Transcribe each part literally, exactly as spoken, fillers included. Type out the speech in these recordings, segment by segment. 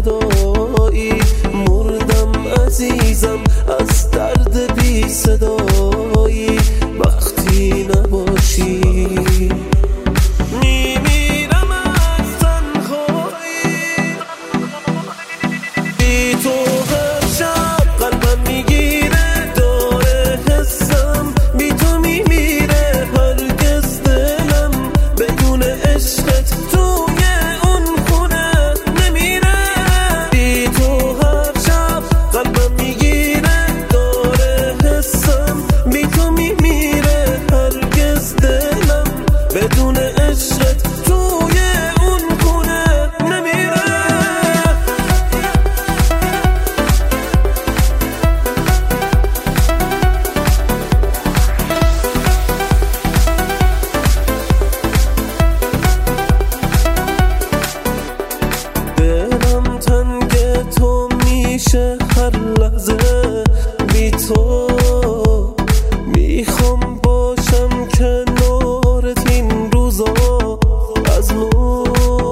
فدایی، مردم عزیزم از درد بی صدایی. وقتی نباشی میمیرم از تنهایی، بی تو هر شب قلبم میگیره داره حسم، بی تو میمیره هرگز دلم بدون عشقت توی اون خونه نمیره. بی تو هر شب قلبم میگیره داره حسم، بی تو میمیره هرگز دلم بدون عشقت توی اون خونه نمیره. دلم تنگ تو میشه هر لحظه، بی تو میخوام باشم کنارت این روزا از نو.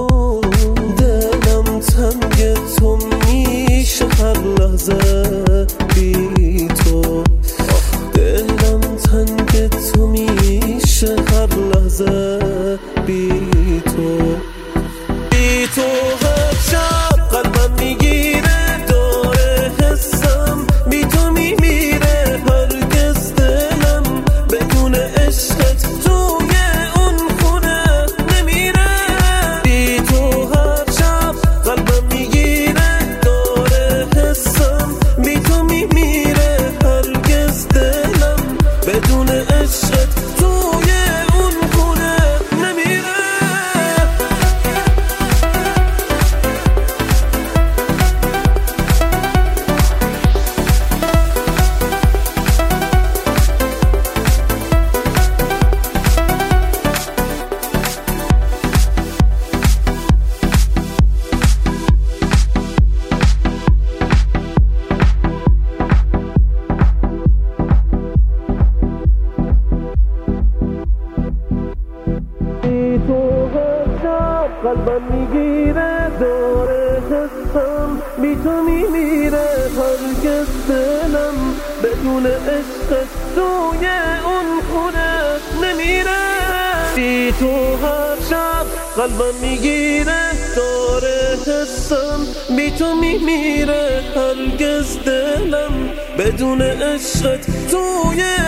دلم تنگ تو میشه هر لحظه، بی تو دلم تنگ تو میشه هر لحظه، بی تو بی تو هر شب قلبم میگیره داره حسم، بی تو میمیره هرگز دلم بدون عشقت توی اون خونه نمیره. بی تو هر شب قلبم میگیره داره حسم، بی تو میمیره هرگز دلم بدون عشقت توی اون خونه نمیره. بی تو هر شب قلبم میگیره داره حسم، بی تو میمیره هرگز دلم بدون عشقت توی اون خونه نمیره. بی تو هر شب قلبم میگیره داره حسم، بی تو میمیره هرگز دلم بدون عشقت توی